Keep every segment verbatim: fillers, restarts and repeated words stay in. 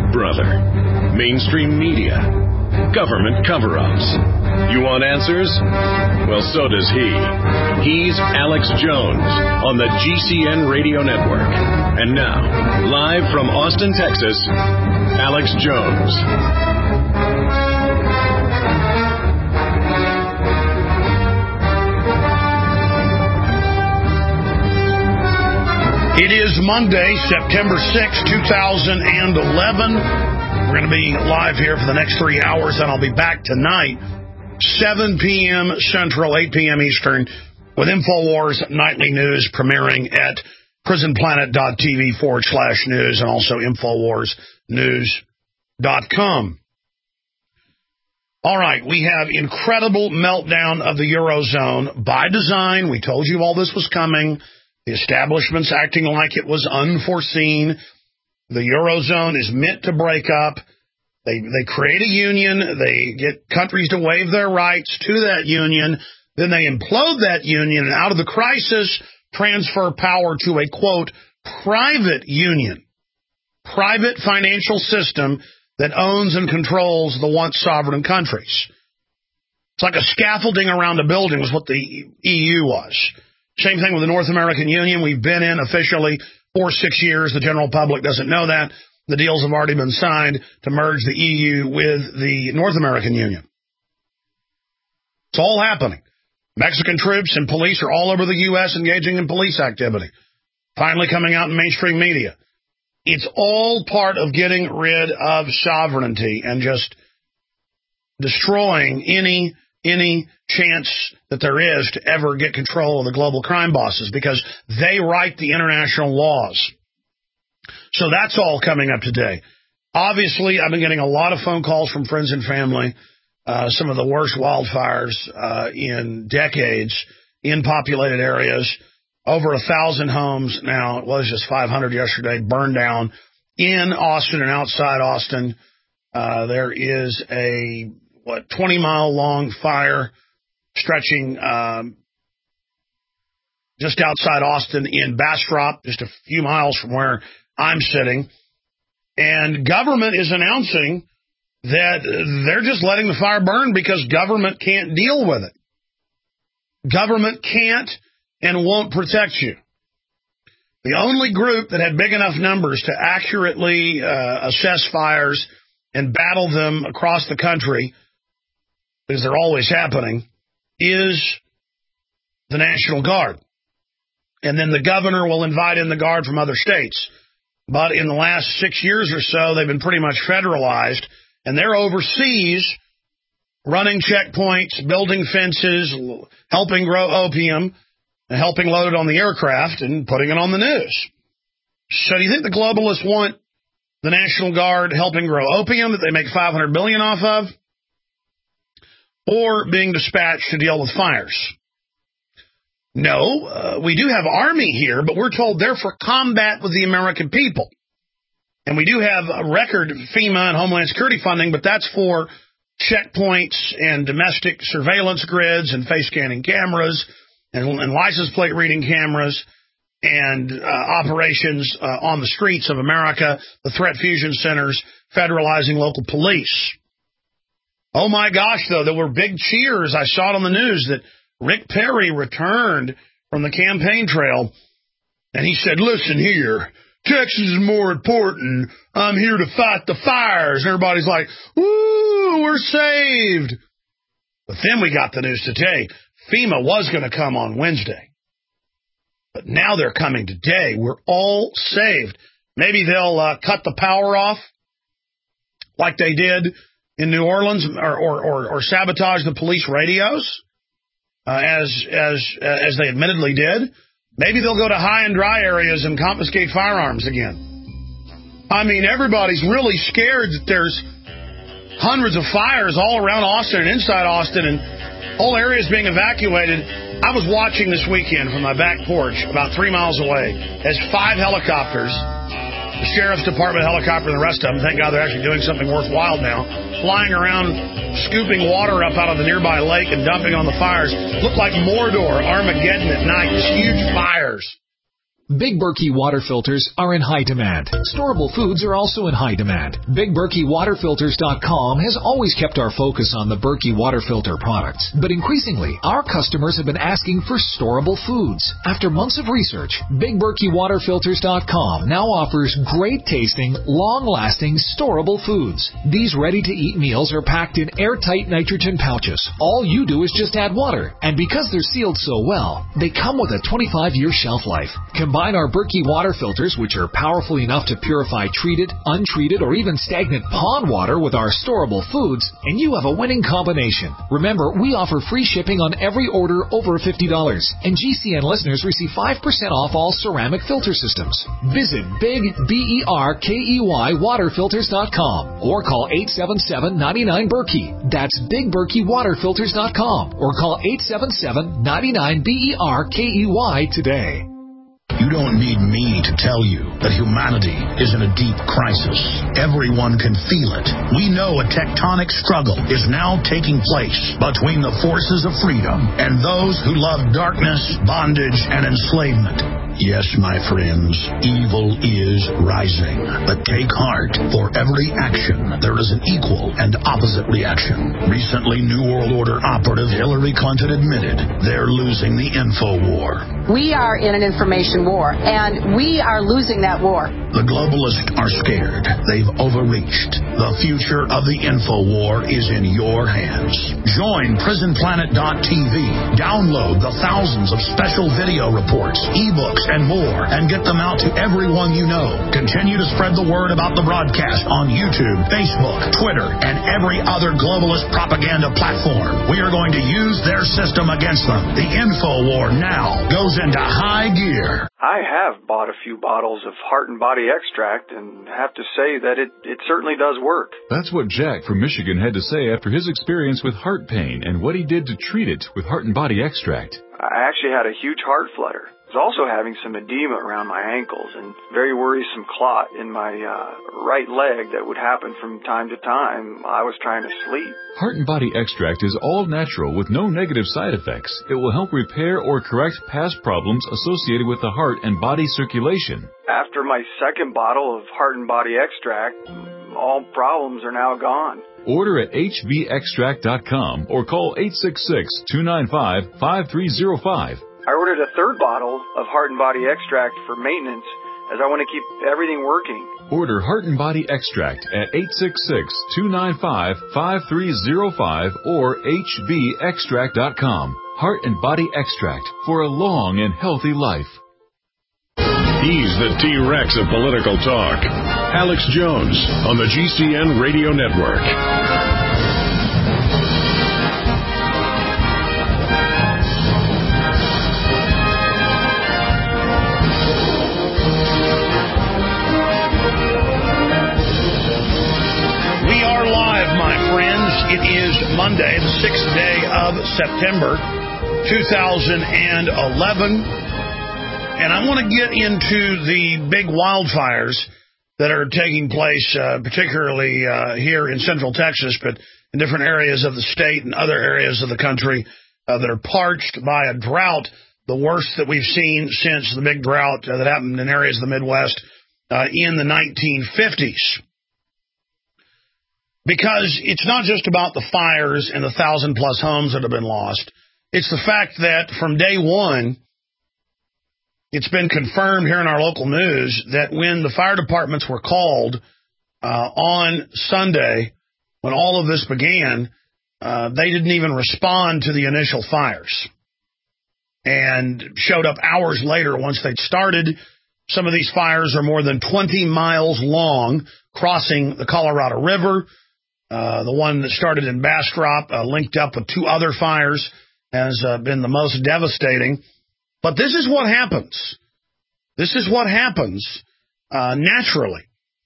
Big Brother, mainstream media, government cover-ups. You want answers? Well, so does he. He's Alex Jones on the G C N Radio Network. And now, live from Austin, Texas, Alex Jones. It is Monday, September sixth, two thousand eleven. We're going to be live here for the next three hours, and I'll be back tonight, seven p.m. Central, eight p.m. Eastern, with InfoWars Nightly News premiering at prisonplanet.tv forward slash news and also infowars news dot com. All right, we have incredible meltdown of the Eurozone by design. We told you all this was coming. The establishment's acting like it was unforeseen. The Eurozone is meant to break up. They they create a union. They get countries to waive their rights to that union. Then they implode that union, and out of the crisis, transfer power to a, quote, private union, private financial system that owns and controls the once sovereign countries. It's like a scaffolding around a building was what the E U was. Same thing with the North American Union. We've been in officially for six years. The general public doesn't know that. The deals have already been signed to merge the E U with the North American Union. It's all happening. Mexican troops and police are all over the U S engaging in police activity. Finally coming out in mainstream media. It's all part of getting rid of sovereignty and just destroying any any chance that there is to ever get control of the global crime bosses, because they write the international laws. So that's all coming up today. Obviously, I've been getting a lot of phone calls from friends and family, uh, some of the worst wildfires uh, in decades in populated areas. Over a thousand homes now, it was just five hundred yesterday, burned down in Austin and outside Austin. Uh, there is a what, twenty mile long fire stretching um, just outside Austin in Bastrop, just a few miles from where I'm sitting. And government is announcing that they're just letting the fire burn because government can't deal with it. Government can't and won't protect you. The only group that had big enough numbers to accurately uh, assess fires and battle them across the country, because they're always happening, is the National Guard. And then the governor will invite in the Guard from other states. But in the last six years or so, they've been pretty much federalized, and they're overseas running checkpoints, building fences, helping grow opium, and helping load it on the aircraft and putting it on the news. So do you think the globalists want the National Guard helping grow opium that they make five hundred billion dollars off of, or being dispatched to deal with fires? No, uh, we do have Army here, but we're told they're for combat with the American people. And we do have a record FEMA and Homeland Security funding, but that's for checkpoints and domestic surveillance grids and face scanning cameras and, and license plate reading cameras and uh, operations uh, on the streets of America, the threat fusion centers, federalizing local police. Oh, my gosh, though, there were big cheers. I saw it on the news that Rick Perry returned from the campaign trail, and he said, listen here, Texas is more important. I'm here to fight the fires. And everybody's like, woo, we're saved. But then we got the news today. FEMA was going to come on Wednesday, but now they're coming today. We're all saved. Maybe they'll uh, cut the power off like they did in New Orleans, or, or, or, or sabotage the police radios, uh, as as as they admittedly did. Maybe they'll go to high and dry areas and confiscate firearms again. I mean, everybody's really scared that there's hundreds of fires all around Austin and inside Austin, and whole areas being evacuated. I was watching this weekend from my back porch about three miles away as five helicopters, the Sheriff's Department helicopter and the rest of them, thank God they're actually doing something worthwhile now, flying around, scooping water up out of the nearby lake and dumping on the fires. Looked like Mordor, Armageddon at night, just huge fires. Big Berkey water filters are in high demand. Storable foods are also in high demand. Big Berkey Water Filters dot com has always kept our focus on the Berkey water filter products, but increasingly, our customers have been asking for storable foods. After months of research, Big Berkey Water Filters dot com now offers great-tasting, long-lasting, storable foods. These ready-to-eat meals are packed in airtight nitrogen pouches. All you do is just add water, and because they're sealed so well, they come with a twenty-five year shelf life. Combine our Berkey water filters, which are powerful enough to purify treated, untreated, or even stagnant pond water with our storable foods, and you have a winning combination. Remember, we offer free shipping on every order over fifty dollars, and G C N listeners receive five percent off all ceramic filter systems. Visit Big B E R K E Y Water Filters dot com or call eight seven seven, nine nine, Berkey. That's Big Berkey Water Filters dot com or call eight seven seven, nine nine, B E R K E Y today. You don't need me to tell you that humanity is in a deep crisis. Everyone can feel it. We know a tectonic struggle is now taking place between the forces of freedom and those who love darkness, bondage, and enslavement. Yes, my friends, evil is rising. But take heart. For every action, there is an equal and opposite reaction. Recently, New World Order operative Hillary Clinton admitted they're losing the info war. We are in an information war, and we are losing that war. The globalists are scared. They've overreached. The future of the info war is in your hands. Join prison planet dot t v. Download the thousands of special video reports, ebooks, and more, and get them out to everyone you know. Continue to spread the word about the broadcast on YouTube, Facebook, Twitter, and every other globalist propaganda platform. We are going to use their system against them. The info war now goes into high gear. I have bought a few bottles of Heart and Body Extract and have to say that it, it certainly does work. That's what Jack from Michigan had to say after his experience with heart pain and what he did to treat it with Heart and Body Extract. I actually had a huge heart flutter. I was also having some edema around my ankles and very worrisome clot in my uh, right leg that would happen from time to time. I was trying to sleep. Heart and Body Extract is all natural with no negative side effects. It will help repair or correct past problems associated with the heart and body circulation. After my second bottle of Heart and Body Extract, all problems are now gone. Order at H B extract dot com or call eight six six, two nine five, five three zero five. I ordered a third bottle of Heart and Body Extract for maintenance as I want to keep everything working. Order Heart and Body Extract at eight six six, two nine five, five three zero five or H B extract dot com. Heart and Body Extract for a long and healthy life. He's the T-Rex of political talk. Alex Jones on the G C N Radio Network. We are live, my friends. It is Monday, the sixth day of September, two thousand eleven. And I want to get into the big wildfires that are taking place, uh, particularly uh, here in Central Texas, but in different areas of the state and other areas of the country uh, that are parched by a drought, the worst that we've seen since the big drought uh, that happened in areas of the Midwest uh, in the nineteen fifties. Because it's not just about the fires and the thousand-plus homes that have been lost. It's the fact that from day one, it's been confirmed here in our local news that when the fire departments were called uh, on Sunday, when all of this began, uh, they didn't even respond to the initial fires and showed up hours later once they'd started. Some of these fires are more than twenty miles long, crossing the Colorado River. Uh, the one that started in Bastrop, uh, linked up with two other fires, has uh, been the most devastating. But this is what happens. This is what happens uh, naturally.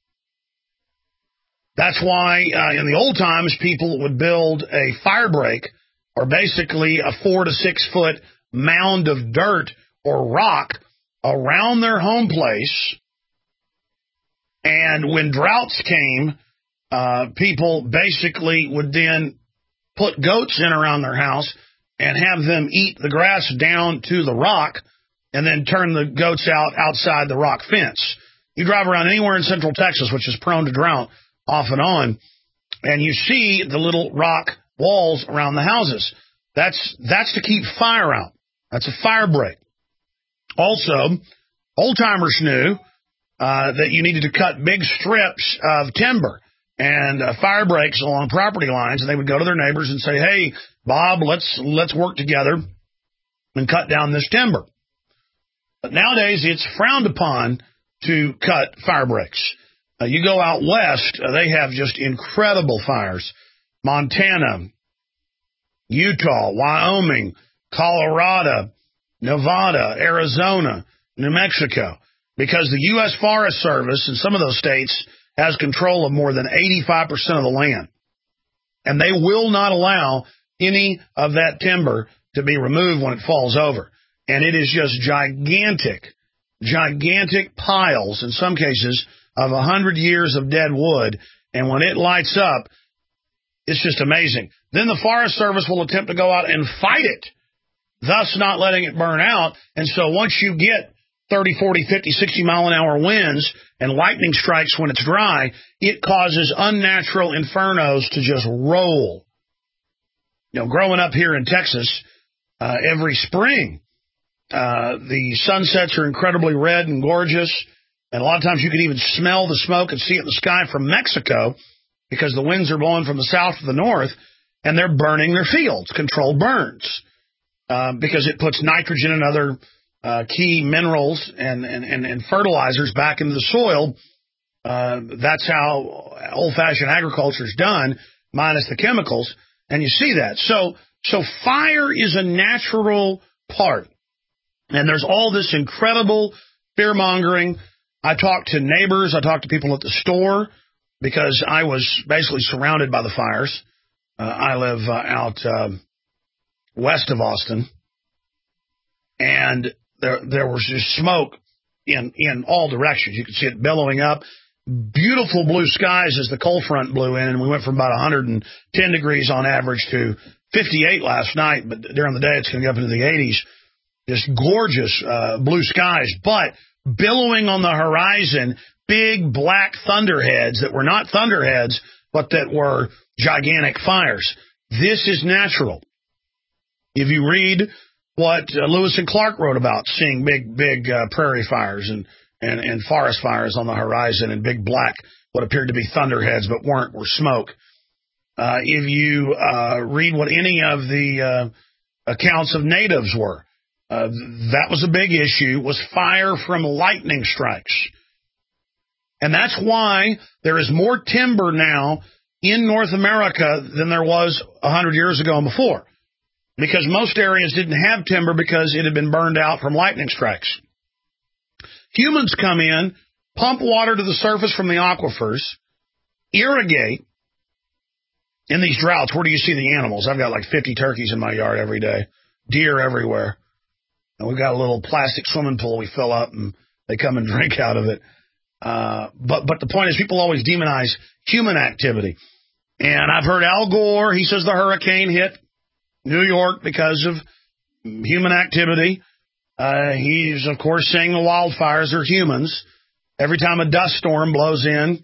That's why uh, in the old times people would build a fire break, or basically a four to six foot mound of dirt or rock around their home place. And when droughts came, uh, people basically would then put goats in around their house and have them eat the grass down to the rock and then turn the goats out outside the rock fence. You drive around anywhere in central Texas, which is prone to drought off and on, and you see the little rock walls around the houses. That's that's to keep fire out. That's a fire break. Also, old-timers knew uh, that you needed to cut big strips of timber and uh, fire breaks along property lines, and they would go to their neighbors and say, hey, Bob, let's let's work together and cut down this timber. But nowadays, it's frowned upon to cut fire breaks. Uh, you go out west, uh, they have just incredible fires. Montana, Utah, Wyoming, Colorado, Nevada, Arizona, New Mexico, because the U S Forest Service in some of those states has control of more than eighty-five percent of the land. And they will not allow any of that timber to be removed when it falls over. And it is just gigantic, gigantic piles, in some cases, of one hundred years of dead wood. And when it lights up, it's just amazing. Then the Forest Service will attempt to go out and fight it, thus not letting it burn out. And so once you get thirty, forty, fifty, sixty mile an hour winds and lightning strikes when it's dry, it causes unnatural infernos to just roll. You know, growing up here in Texas, uh, every spring, uh, the sunsets are incredibly red and gorgeous. And a lot of times you can even smell the smoke and see it in the sky from Mexico because the winds are blowing from the south to the north, and they're burning their fields, controlled burns, uh, because it puts nitrogen and other uh, key minerals and, and, and, and fertilizers back into the soil. Uh, that's how old-fashioned agriculture is done, minus the chemicals, and you see that. So, so fire is a natural part, and there's all this incredible fear-mongering. I talked to neighbors. I talked to people at the store because I was basically surrounded by the fires. Uh, I live uh, out uh, west of Austin, and there there was just smoke in, in all directions. You could see it billowing up. Beautiful blue skies as the cold front blew in, and we went from about one hundred ten degrees on average to fifty-eight last night, but during the day it's going to go up into the eighties. Just gorgeous uh, blue skies, but billowing on the horizon, big black thunderheads that were not thunderheads, but that were gigantic fires. This is natural. If you read what uh, Lewis and Clark wrote about, seeing big, big uh, prairie fires and, and, and forest fires on the horizon and big black, what appeared to be thunderheads but weren't, were smoke. Uh, if you uh, read what any of the uh, accounts of natives were, Uh, that was a big issue, was fire from lightning strikes. And that's why there is more timber now in North America than there was one hundred years ago and before. Because most areas didn't have timber because it had been burned out from lightning strikes. Humans come in, pump water to the surface from the aquifers, irrigate. In these droughts, where do you see the animals? I've got like fifty turkeys in my yard every day, deer everywhere. And we've got a little plastic swimming pool we fill up, and they come and drink out of it. Uh, but but the point is, people always demonize human activity. And I've heard Al Gore, he says the hurricane hit New York because of human activity. Uh, he's, of course, saying the wildfires are humans. Every time a dust storm blows in,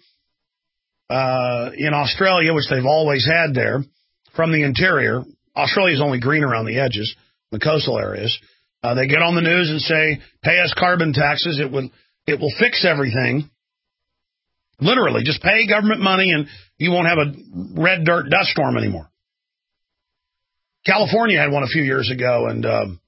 uh, in Australia, which they've always had there, from the interior, Australia's only green around the edges, the coastal areas. Uh, they get on the news and say, pay us carbon taxes. It will, it will fix everything. Literally, just pay government money and you won't have a red dirt dust storm anymore. California had one a few years ago, and um,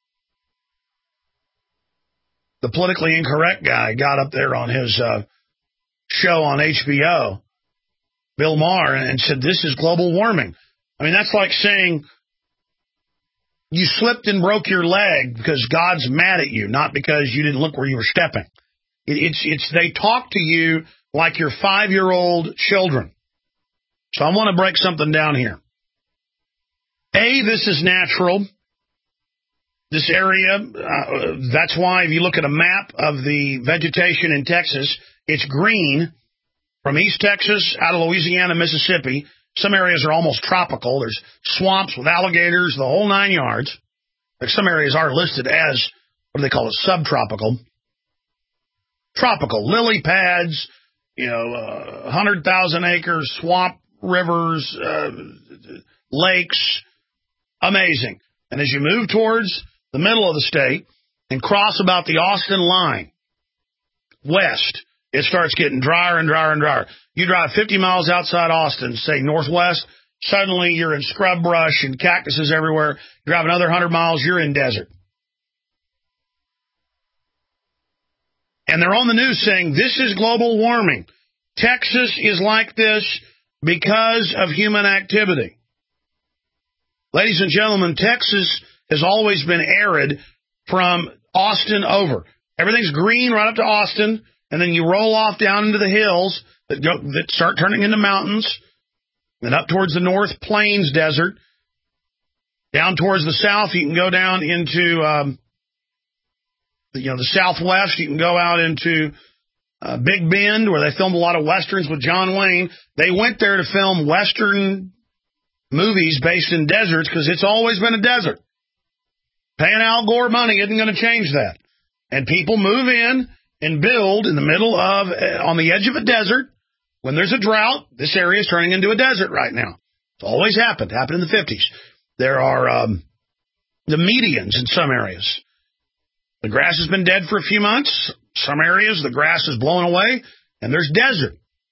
the politically incorrect guy got up there on his uh, show on H B O, Bill Maher, and said, this is global warming. I mean, that's like saying you slipped and broke your leg because God's mad at you, not because you didn't look where you were stepping. It, it's, it's, they talk to you like your five-year-old children. So I want to break something down here. A, this is natural. This area, uh, that's why if you look at a map of the vegetation in Texas, it's green from East Texas out of Louisiana, Mississippi. Some areas are almost tropical. There's swamps with alligators, the whole nine yards. Like some areas are listed as what do they call it, subtropical, tropical, lily pads, you know, uh, one hundred thousand acres, swamp, rivers, uh, lakes, amazing. And as you move towards the middle of the state and cross about the Austin line, west, it starts getting drier and drier and drier. You drive fifty miles outside Austin, say northwest, suddenly you're in scrub brush and cactuses everywhere. You drive another one hundred miles, you're in desert. And they're on the news saying this is global warming. Texas is like this because of human activity. Ladies and gentlemen, Texas has always been arid from Austin over. Everything's green right up to Austin, and then you roll off down into the hills that go that start turning into mountains, and up towards the North Plains Desert. Down towards the south, you can go down into um, the, you know, the southwest. You can go out into uh, Big Bend, where they filmed a lot of westerns with John Wayne. They went there to film western movies based in deserts because it's always been a desert. Paying Al Gore money isn't going to change that. And people move in and build in the middle of, uh, on the edge of a desert. When there's a drought, this area is turning into a desert right now. It's always happened. Happened in the fifties. There are um, the medians in some areas. The grass has been dead for a few months. Some areas, the grass is blown away, and there's desert.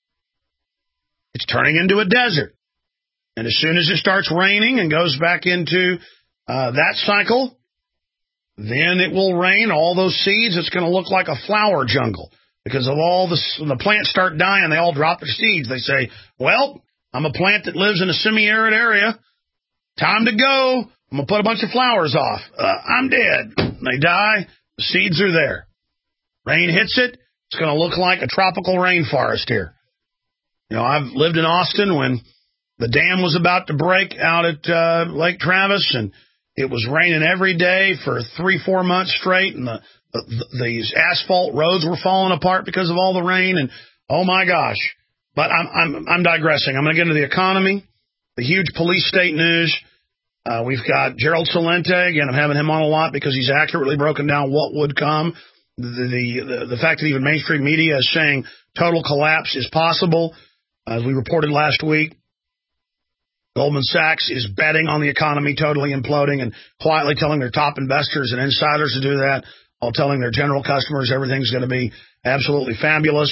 It's turning into a desert. And as soon as it starts raining and goes back into uh, that cycle, then it will rain all those seeds. It's going to look like a flower jungle because of all the, when the plants start dying, they all drop their seeds. They say, well, I'm a plant that lives in a semi-arid area. Time to go. I'm going to put a bunch of flowers off. Uh, I'm dead. They die. The seeds are there. Rain hits it. It's going to look like a tropical rainforest here. You know, I've lived in Austin when the dam was about to break out at uh, Lake Travis, and it was raining every day for three, four months straight, and the, the these asphalt roads were falling apart because of all the rain, and oh my gosh. But I'm I'm, I'm digressing. I'm going to get into the economy, the huge police state news. Uh, we've got Gerald Celente. Again, I'm having him on a lot because he's accurately broken down what would come. The, the, the, the fact that even mainstream media is saying total collapse is possible. As we reported last week, Goldman Sachs is betting on the economy totally imploding and quietly telling their top investors and insiders to do that, while telling their general customers everything's going to be absolutely fabulous.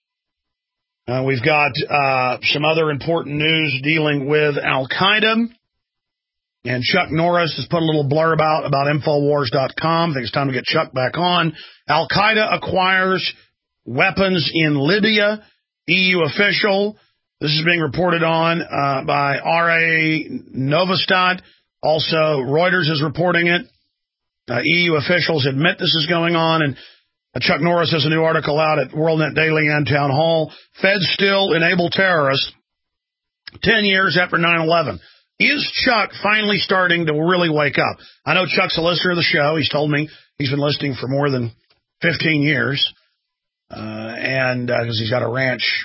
Uh, we've got uh, some other important news dealing with Al-Qaeda. And Chuck Norris has put a little blurb out about Infowars dot com. I think it's time to get Chuck back on. Al-Qaeda acquires weapons in Libya. E U official. This is being reported on uh, by R A Novostat. Also, Reuters is reporting it. Uh, E U officials admit this is going on. And uh, Chuck Norris has a new article out at WorldNet Daily and Town Hall. Feds still enable terrorists ten years after nine eleven. Is Chuck finally starting to really wake up? I know Chuck's a listener of the show. He's told me he's been listening for more than fifteen years. Uh, and because uh, he's got a ranch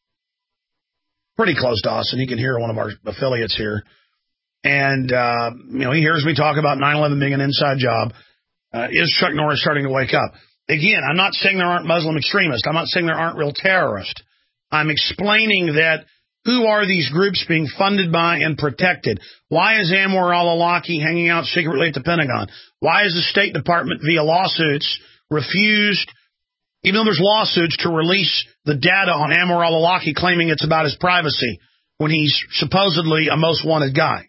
pretty close to Austin. He can hear one of our affiliates here. And, uh, you know, he hears me talk about nine eleven being an inside job. Uh, is Chuck Norris starting to wake up? Again, I'm not saying there aren't Muslim extremists. I'm not saying there aren't real terrorists. I'm explaining that who are these groups being funded by and protected? Why is Anwar al-Awlaki hanging out secretly at the Pentagon? Why is the State Department, via lawsuits, refused, even though there's lawsuits, to release the data on Anwar al-Awlaki, claiming it's about his privacy when he's supposedly a most wanted guy?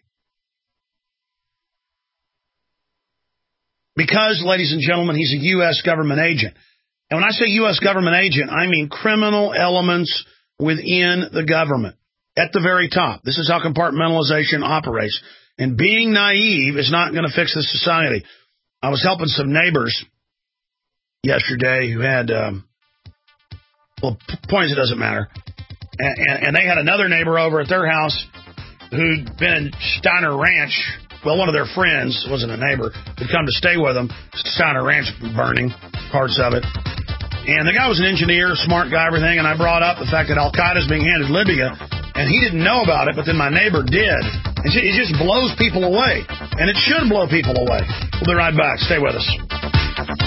Because, ladies and gentlemen, he's a U S government agent. And when I say U S government agent, I mean criminal elements within the government at the very top. This is how compartmentalization operates. And being naive is not going to fix the society. I was helping some neighbors yesterday who had, um, well, points, it doesn't matter. And, and, and they had another neighbor over at their house who'd been in Steiner Ranch. Well, one of their friends, wasn't a neighbor, had come to stay with them. Steiner Ranch burning, parts of it. And the guy was an engineer, smart guy, everything, and I brought up the fact that Al-Qaeda is being handed Libya, and he didn't know about it, but then my neighbor did. And it just blows people away, and it should blow people away. We'll be right back. Stay with us.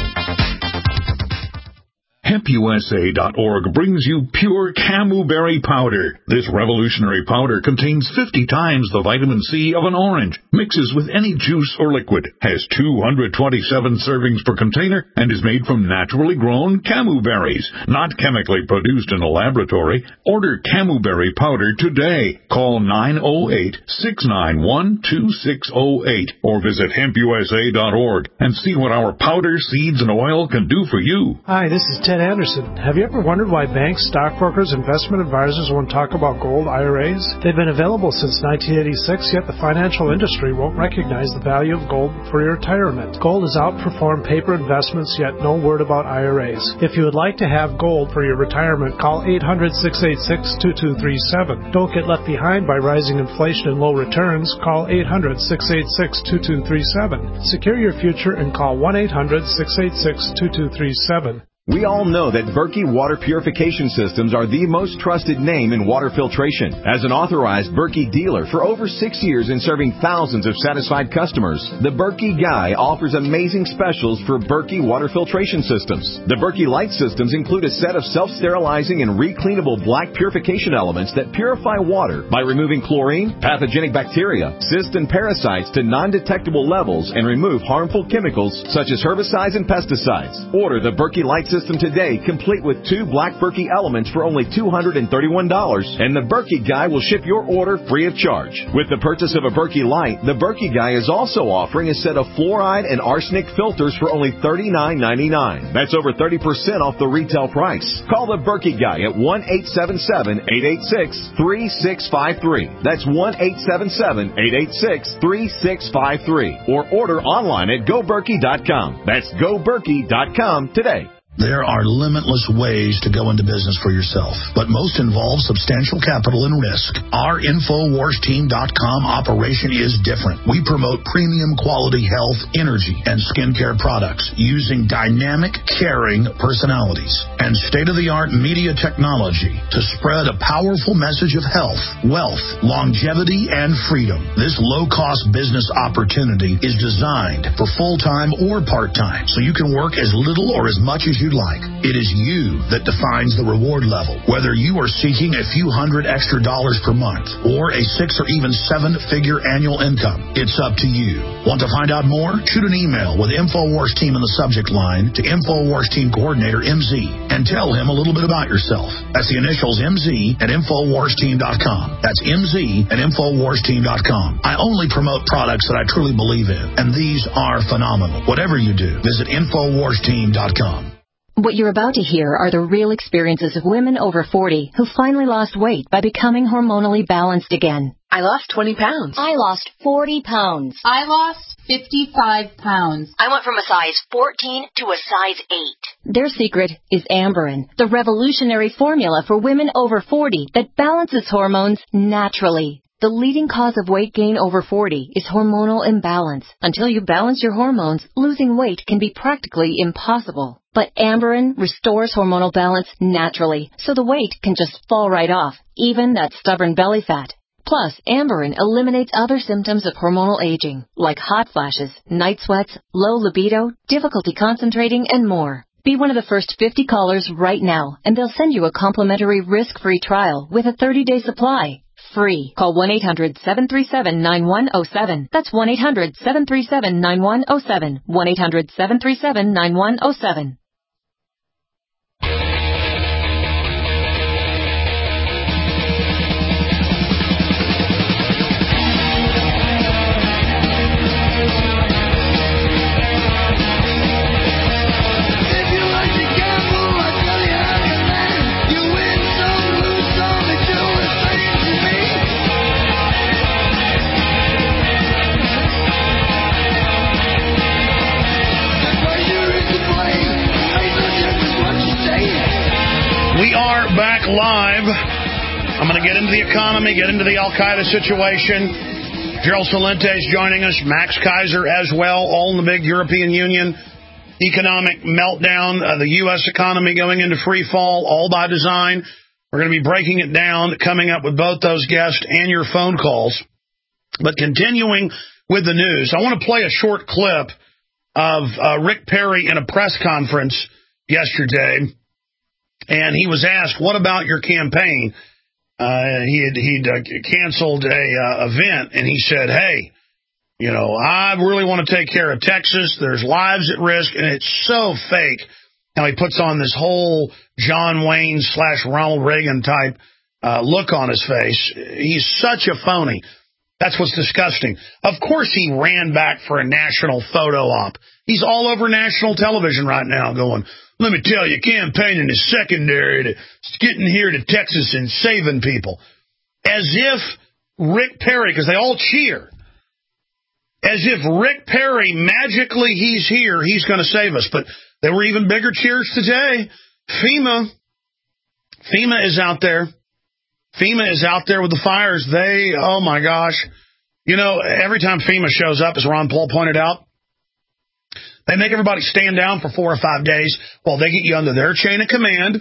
hemp U S A dot org brings you pure Camuberry powder. This revolutionary powder contains fifty times the vitamin C of an orange, mixes with any juice or liquid, has two hundred twenty-seven servings per container, and is made from naturally grown camu berries, not chemically produced in a laboratory. Order Camuberry powder today. Call nine oh eight, six nine one, two six oh eight or visit hemp U S A dot org and see what our powder, seeds, and oil can do for you. Hi, this is Ted Anderson. Have you ever wondered why banks, stockbrokers, investment advisors won't talk about gold I R As? They've been available since nineteen eighty-six, yet the financial industry won't recognize the value of gold for your retirement. Gold has outperformed paper investments, yet no word about I R As. If you would like to have gold for your retirement, call eight hundred, six eight six, two two three seven. Don't get left behind by rising inflation and low returns. Call eight hundred, six eight six, two two three seven. Secure your future and call one eight hundred, six eight six, two two three seven. We all know that Berkey Water Purification Systems are the most trusted name in water filtration. As an authorized Berkey dealer for over six years and serving thousands of satisfied customers, the Berkey Guy offers amazing specials for Berkey Water Filtration Systems. The Berkey Light Systems include a set of self-sterilizing and recleanable black purification elements that purify water by removing chlorine, pathogenic bacteria, cysts, and parasites to non-detectable levels and remove harmful chemicals such as herbicides and pesticides. Order the Berkey Light Systems System today, complete with two black Berkey elements for only two hundred thirty-one dollars, and the Berkey Guy will ship your order free of charge. With the purchase of a Berkey Light, the Berkey Guy is also offering a set of fluoride and arsenic filters for only thirty-nine ninety-nine. That's over thirty percent off the retail price. Call the Berkey Guy at one eight seven seven, eight eight six, three six five three. That's one eight seven seven, eight eight six, three six five three. Or order online at go berkey dot com. That's go berkey dot com today. There are limitless ways to go into business for yourself, but most involve substantial capital and risk. Our Infowars Team dot com operation is different. We promote premium quality health, energy, and skincare products using dynamic, caring personalities and state-of-the-art media technology to spread a powerful message of health, wealth, longevity, and freedom. This low-cost business opportunity is designed for full-time or part-time, so you can work as little or as much as you like. It is you that defines the reward level. Whether you are seeking a few hundred extra dollars per month or a six or even seven-figure annual income, it's up to you. Want to find out more? Shoot an email with Infowars Team in the subject line to Infowars Team Coordinator M Z and tell him a little bit about yourself. That's the initials M Z at Infowars Team dot com. That's M Z at Infowars Team dot com. I only promote products that I truly believe in, and these are phenomenal. Whatever you do, visit Infowars Team dot com. What you're about to hear are the real experiences of women over forty who finally lost weight by becoming hormonally balanced again. I lost twenty pounds. I lost forty pounds. I lost fifty-five pounds. I went from a size fourteen to a size eight. Their secret is Amberin, the revolutionary formula for women over forty that balances hormones naturally. The leading cause of weight gain over forty is hormonal imbalance. Until you balance your hormones, losing weight can be practically impossible. But Amberin restores hormonal balance naturally, so the weight can just fall right off, even that stubborn belly fat. Plus, Amberin eliminates other symptoms of hormonal aging, like hot flashes, night sweats, low libido, difficulty concentrating, and more. Be one of the first fifty callers right now, and they'll send you a complimentary risk-free trial with a thirty-day supply. Free. Call one eight hundred, seven three seven, nine one zero seven. That's one eight hundred, seven three seven, nine one zero seven. one eight hundred, seven three seven, nine one zero seven. We are back live. I'm going to get into the economy, get into the Al-Qaeda situation. Gerald Celente is joining us, Max Kaiser as well, all in the big European Union economic meltdown, uh, the U S economy going into free fall, all by design. We're going to be breaking it down, coming up with both those guests and your phone calls. But continuing with the news, I want to play a short clip of uh, Rick Perry in a press conference yesterday. And he was asked, what about your campaign? Uh, he had he'd uh, canceled a uh, event, and he said, hey, you know, I really want to take care of Texas. There's lives at risk, and it's so fake how he puts on this whole John Wayne slash Ronald Reagan type uh, look on his face. He's such a phony. That's what's disgusting. Of course he ran back for a national photo op. He's all over national television right now going, let me tell you, campaigning is secondary to getting here to Texas and saving people. As if Rick Perry, because they all cheer, as if Rick Perry, magically he's here, he's going to save us. But there were even bigger cheers today. FEMA, FEMA is out there. FEMA is out there with the fires. They, oh my gosh. You know, every time FEMA shows up, as Ron Paul pointed out, they make everybody stand down for four or five days while they get you under their chain of command,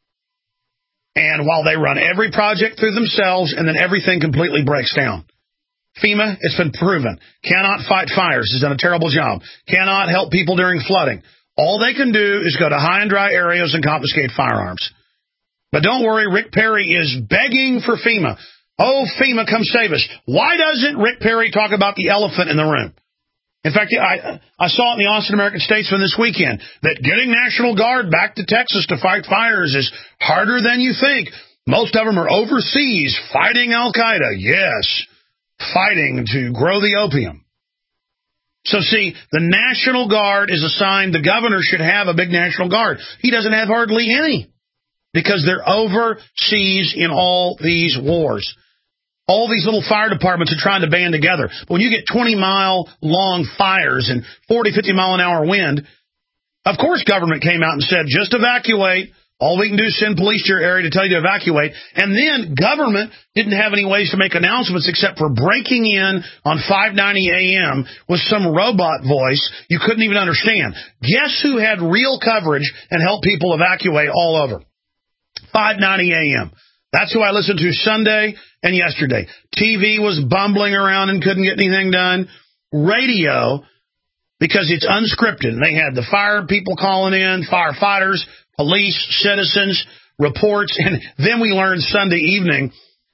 and while they run every project through themselves, and then everything completely breaks down. FEMA, it's been proven, cannot fight fires, has done a terrible job, cannot help people during flooding. All they can do is go to high and dry areas and confiscate firearms. But don't worry, Rick Perry is begging for FEMA. Oh, FEMA, come save us. Why doesn't Rick Perry talk about the elephant in the room? In fact, I, I saw it in the Austin American-Statesman this weekend, that getting National Guard back to Texas to fight fires is harder than you think. Most of them are overseas fighting Al-Qaeda. Yes, fighting to grow the opium. So see, the National Guard is assigned, the governor should have a big National Guard. He doesn't have hardly any, because they're overseas in all these wars. All these little fire departments are trying to band together. But when you get twenty-mile-long fires and forty, fifty-mile-an-hour wind, of course government came out and said, just evacuate. All we can do is send police to your area to tell you to evacuate. And then government didn't have any ways to make announcements except for breaking in on five ninety A M with some robot voice you couldn't even understand. Guess who had real coverage and helped people evacuate all over? five ninety A M That's who I listened to Sunday and yesterday. T V was bumbling around and couldn't get anything done. Radio, because it's unscripted. They had the fire people calling in, firefighters, police, citizens, reports, and then we learned Sunday evening,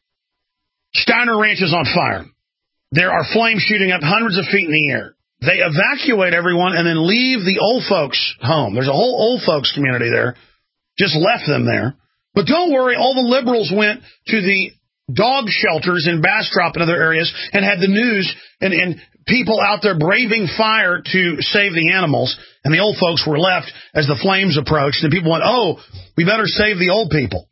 Steiner Ranch is on fire. There are flames shooting up hundreds of feet in the air. They evacuate everyone and then leave the old folks home. There's a whole old folks community there. Just left them there. But don't worry, all the liberals went to the dog shelters in Bastrop and other areas and had the news and, and people out there braving fire to save the animals. And the old folks were left as the flames approached. And people went, oh, we better save the old people.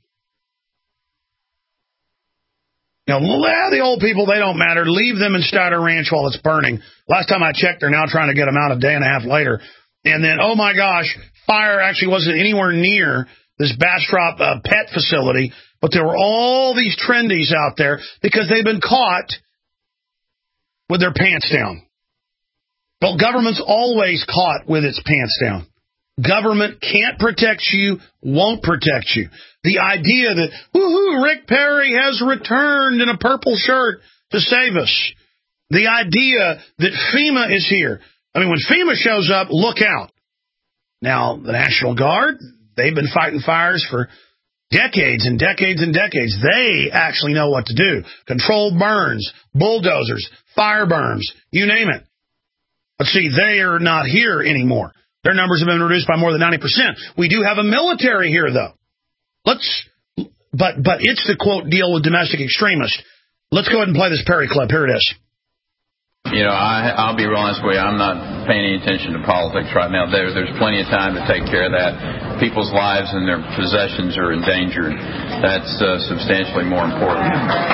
Now, the old people, they don't matter. Leave them in Steiner Ranch while it's burning. Last time I checked, they're now trying to get them out a day and a half later. And then, oh, my gosh, fire actually wasn't anywhere near this Bastrop uh, pet facility, but there were all these trendies out there because they've been caught with their pants down. Well, government's always caught with its pants down. Government can't protect you, won't protect you. The idea that, woohoo, Rick Perry has returned in a purple shirt to save us. The idea that FEMA is here. I mean, when FEMA shows up, look out. Now, the National Guard, they've been fighting fires for decades and decades and decades. They actually know what to do. Controlled burns, bulldozers, fire berms, you name it. But see, they are not here anymore. Their numbers have been reduced by more than ninety percent. We do have a military here, though. Let's, but but it's the, quote, deal with domestic extremists. Let's go ahead and play this Perry clip. Here it is. You know, I, I'll be real honest with you. I'm not paying any attention to politics right now. There, there's plenty of time to take care of that. People's lives and their possessions are endangered. That's uh, substantially more important.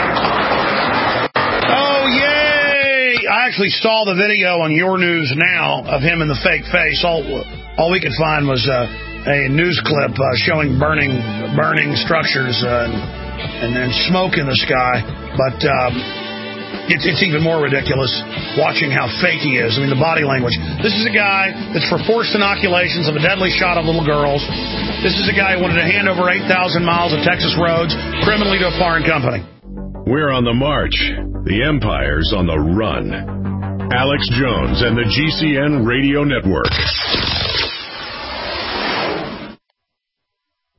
Oh, yay! I actually saw the video on Your News Now of him in the fake face. All, all we could find was uh, a news clip uh, showing burning burning structures uh, and, and then smoke in the sky. But Um, It's, it's even more ridiculous watching how fake he is. I mean, the body language. This is a guy that's for forced inoculations of a deadly shot of little girls. This is a guy who wanted to hand over eight thousand miles of Texas roads criminally to a foreign company. We're on the march. The empire's on the run. Alex Jones and the G C N Radio Network.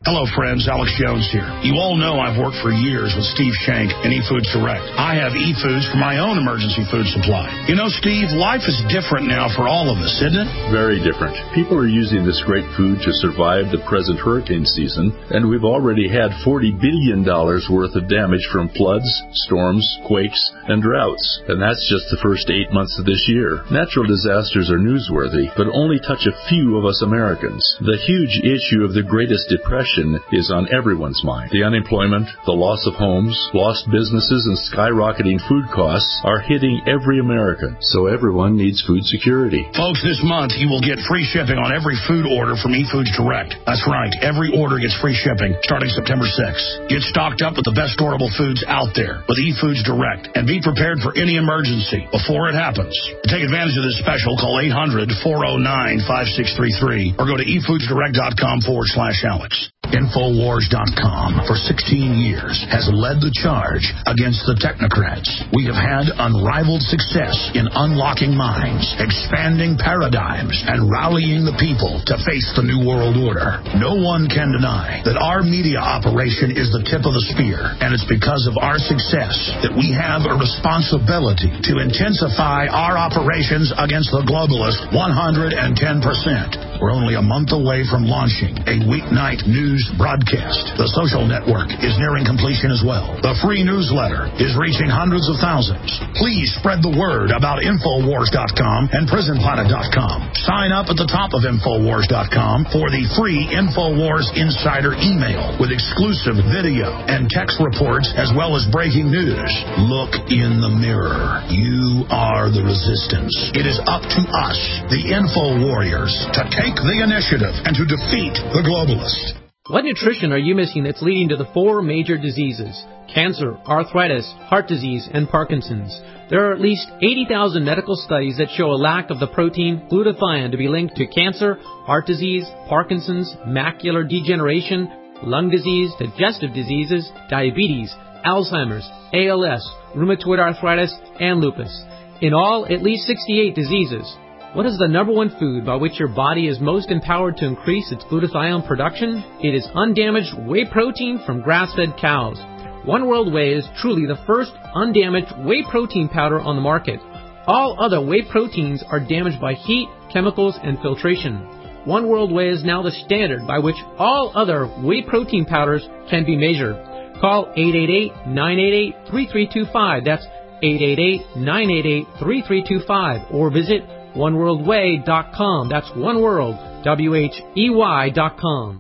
Hello, friends. Alex Jones here. You all know I've worked for years with Steve Shank and eFoods Direct. I have eFoods for my own emergency food supply. You know, Steve, life is different now for all of us, isn't it? Very different. People are using this great food to survive the present hurricane season, and we've already had forty billion dollars worth of damage from floods, storms, quakes, and droughts. And that's just the first eight months of this year. Natural disasters are newsworthy, but only touch a few of us Americans. The huge issue of the Greatest Depression is on everyone's mind. The unemployment, the loss of homes, lost businesses, and skyrocketing food costs are hitting every American. So everyone needs food security. Folks, this month you will get free shipping on every food order from eFoods Direct. That's right. Every order gets free shipping starting September sixth. Get stocked up with the best storable foods out there with eFoods Direct and be prepared for any emergency before it happens. To take advantage of this special, call eight hundred, four oh nine, five six three three or go to efoodsdirect.com forward slash Alex. Infowars dot com for sixteen years has led the charge against the technocrats. We have had unrivaled success in unlocking minds, expanding paradigms, and rallying the people to face the New World Order. No one can deny that our media operation is the tip of the spear, and it's because of our success that we have a responsibility to intensify our operations against the globalists one hundred ten percent. We're only a month away from launching a weeknight news broadcast. The social network is nearing completion as well. The free newsletter is reaching hundreds of thousands. Please spread the word about Infowars dot com and Prison Planet dot com. Sign up at the top of Infowars dot com for the free Infowars Insider email with exclusive video and text reports as well as breaking news. Look in the mirror. You are the resistance. It is up to us, the Info Warriors, to take the initiative and to defeat the globalists. What nutrition are you missing that's leading to the four major diseases? Cancer, arthritis, heart disease, and Parkinson's. There are at least eighty thousand medical studies that show a lack of the protein glutathione to be linked to cancer, heart disease, Parkinson's, macular degeneration, lung disease, digestive diseases, diabetes, Alzheimer's, A L S, rheumatoid arthritis, and lupus. In all, at least sixty-eight diseases. What is the number one food by which your body is most empowered to increase its glutathione production? It is undamaged whey protein from grass-fed cows. One World Whey is truly the first undamaged whey protein powder on the market. All other whey proteins are damaged by heat, chemicals, and filtration. One World Whey is now the standard by which all other whey protein powders can be measured. Call eight eight eight, nine eight eight, three three two five. That's eight eight eight, nine eight eight, three three two five. Or visit one world way dot com. That's one world, W H E Y dot com.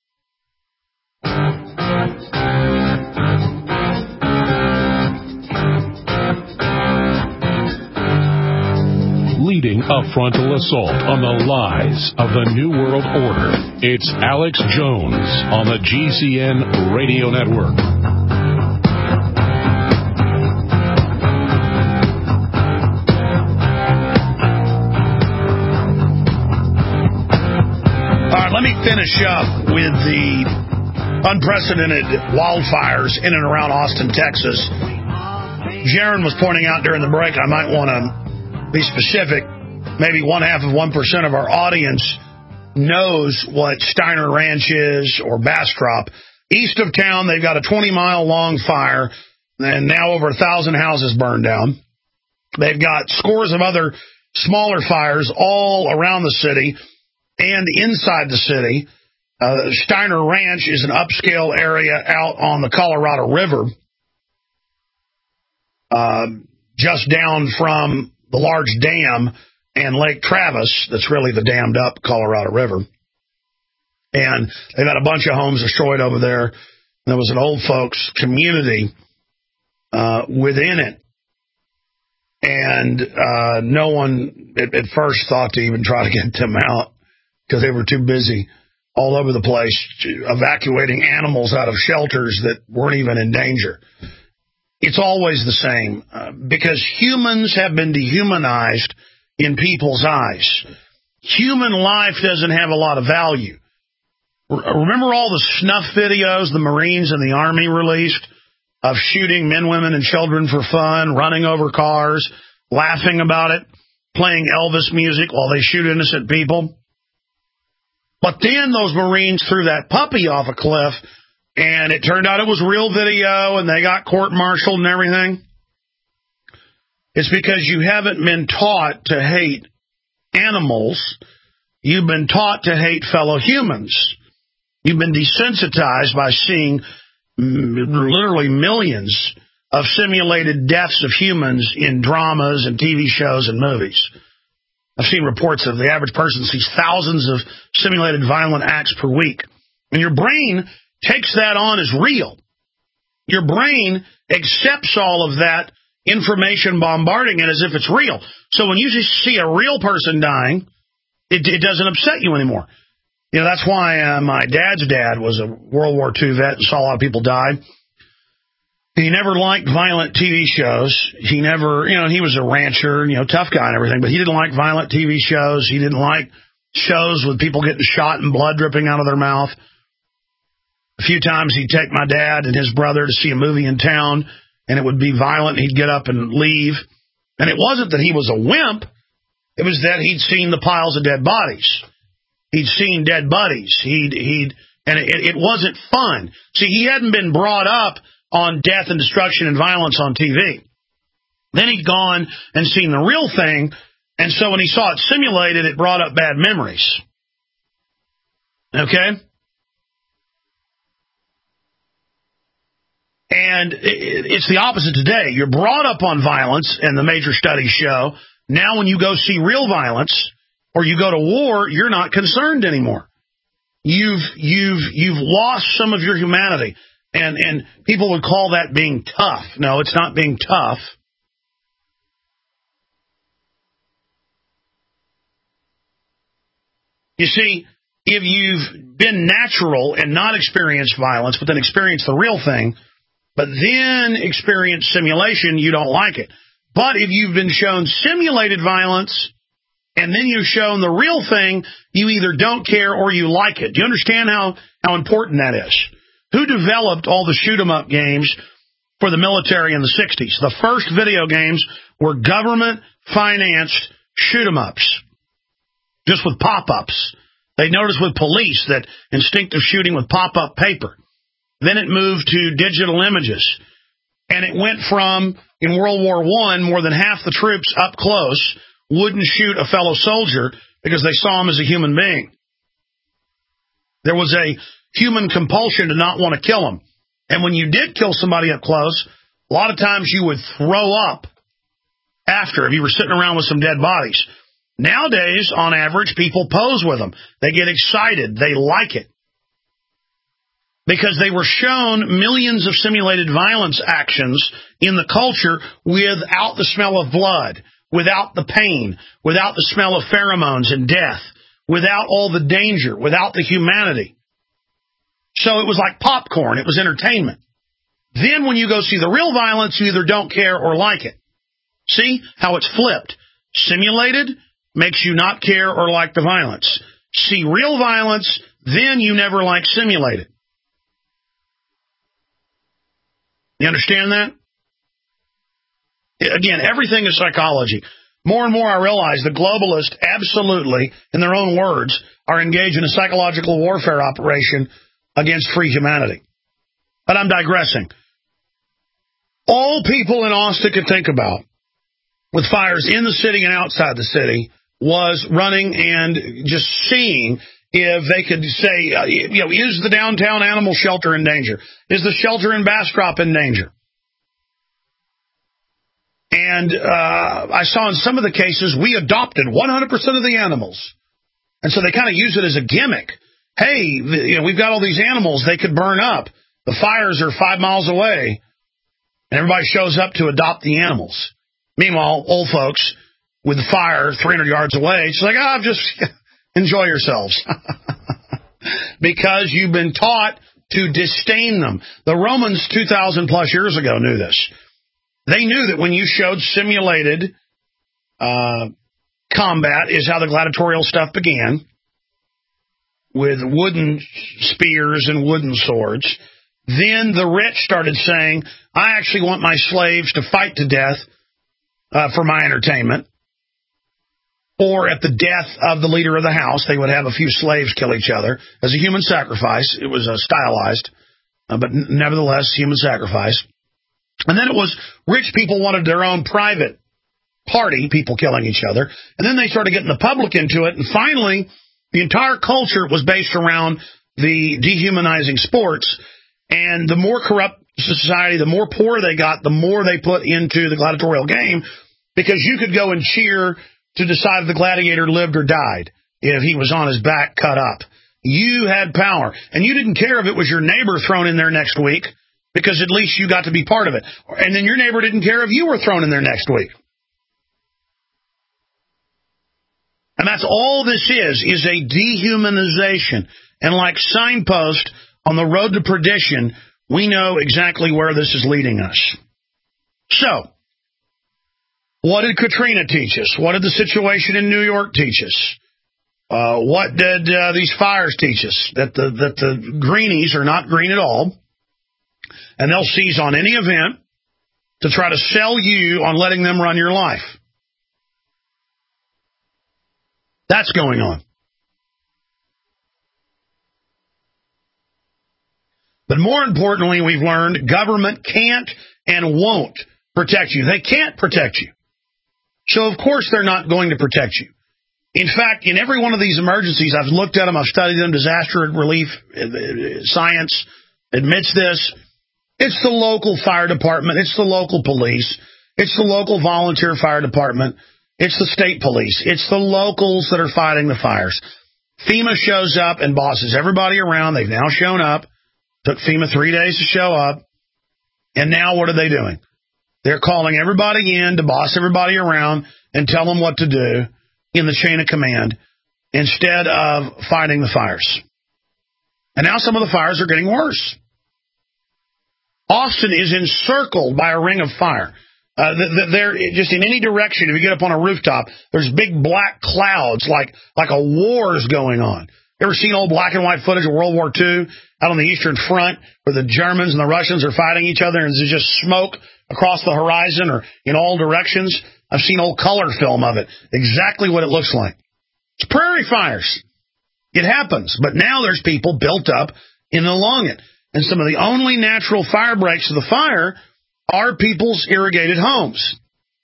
Leading a frontal assault on the lies of the New World Order. It's Alex Jones on the G C N Radio Network. Let me finish up with the unprecedented wildfires in and around Austin, Texas. Jaron was pointing out during the break, I might want to be specific, maybe one half of one percent of our audience knows what Steiner Ranch is or Bastrop. East of town, they've got a twenty-mile long fire, and now over a thousand houses burned down. They've got scores of other smaller fires all around the city and inside the city. Uh, Steiner Ranch is an upscale area out on the Colorado River, uh, just down from the large dam and Lake Travis, that's really the dammed up Colorado River. And they've had a bunch of homes destroyed over there. There was an old folks community uh, within it. And uh, no one at, at first thought to even try to get them out, because they were too busy all over the place evacuating animals out of shelters that weren't even in danger. It's always the same, uh, because humans have been dehumanized in people's eyes. Human life doesn't have a lot of value. Remember all the snuff videos the Marines and the Army released of shooting men, women, and children for fun, running over cars, laughing about it, playing Elvis music while they shoot innocent people? But then those Marines threw that puppy off a cliff, and it turned out it was real video, and they got court-martialed and everything. It's because you haven't been taught to hate animals. You've been taught to hate fellow humans. You've been desensitized by seeing literally millions of simulated deaths of humans in dramas and T V shows and movies. I've seen reports of the average person sees thousands of simulated violent acts per week. And your brain takes that on as real. Your brain accepts all of that information bombarding it as if it's real. So when you just see a real person dying, it, it doesn't upset you anymore. You know, that's why uh, my dad's dad was a World War Two vet and saw a lot of people die. He never liked violent T V shows. He never, you know, he was a rancher, you know, tough guy and everything, but he didn't like violent T V shows. He didn't like shows with people getting shot and blood dripping out of their mouth. A few times he'd take my dad and his brother to see a movie in town, and it would be violent. He'd get up and leave. And it wasn't that he was a wimp. It was that he'd seen the piles of dead bodies. He'd seen dead buddies. He'd, he'd, and it, it wasn't fun. See, he hadn't been brought up on death and destruction and violence on T V. Then he'd gone and seen the real thing, and so when he saw it simulated, it brought up bad memories. Okay? And it's the opposite today. You're brought up on violence, and the major studies show. Now when you go see real violence, or you go to war, you're not concerned anymore. You've you've you've lost some of your humanity. And and people would call that being tough. No, it's not being tough. You see, if you've been natural and not experienced violence, but then experienced the real thing, but then experience simulation, you don't like it. But if you've been shown simulated violence, and then you've shown the real thing, you either don't care or you like it. Do you understand how, how important that is? Who developed all the shoot-'em-up games for the military in the sixties? The first video games were government-financed shoot-'em-ups, just with pop-ups. They noticed with police that instinctive shooting with pop-up paper. Then it moved to digital images. And it went from, in World War One, more than half the troops up close wouldn't shoot a fellow soldier because they saw him as a human being. There was a human compulsion to not want to kill him. And when you did kill somebody up close, a lot of times you would throw up after if you were sitting around with some dead bodies. Nowadays, on average, people pose with them. They get excited. They like it. Because they were shown millions of simulated violence actions in the culture without the smell of blood, without the pain, without the smell of pheromones and death, without all the danger, without the humanity. So it was like popcorn. It was entertainment. Then when you go see the real violence, you either don't care or like it. See how it's flipped. Simulated makes you not care or like the violence. See real violence, then you never like simulated. You understand that? Again, everything is psychology. More and more I realize the globalists absolutely, in their own words, are engaged in a psychological warfare operation against free humanity. But I'm digressing. All people in Austin could think about, with fires in the city and outside the city, was running and just seeing if they could say, uh, you know, is the downtown animal shelter in danger? Is the shelter in Bastrop in danger? And uh, I saw in some of the cases, we adopted one hundred percent of the animals. And so they kind of use it as a gimmick. Hey, you know, we've got all these animals, they could burn up. The fires are five miles away. And everybody shows up to adopt the animals. Meanwhile, old folks with the fire three hundred yards away, it's like, ah, oh, just enjoy yourselves. Because you've been taught to disdain them. The Romans two thousand plus years ago knew this. They knew that when you showed simulated uh, combat is how the gladiatorial stuff began, with wooden spears and wooden swords. Then the rich started saying, I actually want my slaves to fight to death uh, for my entertainment. or at the death of the leader of the house, they would have a few slaves kill each other as a human sacrifice. It was uh, stylized, uh, but n- nevertheless, human sacrifice. And then it was rich people wanted their own private party, people killing each other. And then they started getting the public into it. And finally, the entire culture was based around the dehumanizing sports. And the more corrupt society, the more poor they got, the more they put into the gladiatorial game, because you could go and cheer to decide if the gladiator lived or died if he was on his back cut up. You had power. And you didn't care if it was your neighbor thrown in there next week, because at least you got to be part of it. And then your neighbor didn't care if you were thrown in there next week. And that's all this is, is a dehumanization. And like Signpost on the road to perdition, we know exactly where this is leading us. So, what did Katrina teach us? What did the situation in New York teach us? Uh, what did uh, these fires teach us? That the that the greenies are not green at all, and they'll seize on any event to try to sell you on letting them run your life. That's going on. But more importantly, we've learned government can't and won't protect you. They can't protect you. So, of course, they're not going to protect you. In fact, in every one of these emergencies, I've looked at them, I've studied them, disaster relief science admits this. It's the local fire department. It's the local police. It's the local volunteer fire department. It's the state police. It's the locals that are fighting the fires. FEMA shows up and bosses everybody around. They've now shown up. Took FEMA three days to show up. And now what are they doing? They're calling everybody in to boss everybody around and tell them what to do in the chain of command instead of fighting the fires. And now some of the fires are getting worse. Austin is encircled by a ring of fire. Uh, they're just in any direction. If you get up on a rooftop, there's big black clouds like like a war is going on. You ever seen old black and white footage of World War Two out on the Eastern Front where the Germans and the Russians are fighting each other and there's just smoke across the horizon or in all directions? I've seen old color film of it. Exactly what it looks like. It's prairie fires. It happens. But now there's people built up in and along it. And some of the only natural fire breaks of the fire are people's irrigated homes.